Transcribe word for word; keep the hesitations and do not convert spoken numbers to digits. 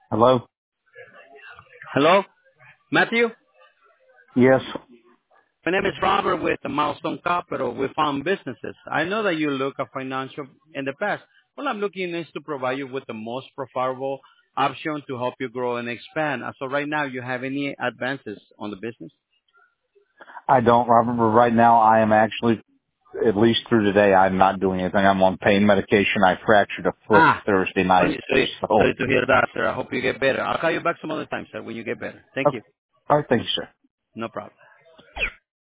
Hello? Hello, Matthew. Yes, My name is Robert with the Milestone Capital. We found businesses. I know that you look at financial in the past. What I'm looking is to provide you with the most profitable option to help you grow and expand. Uh, So right now, you have any advances on the business? I don't, Robert, but right now I am actually, at least through today, I'm not doing anything. I'm on pain medication. I fractured a foot Ah, Thursday sorry, night. sorry, So, sorry to hear that, sir. I hope you get better. I'll call you back some other time, sir, when you get better. Thank okay. you. All right, thank you, sir. No problem.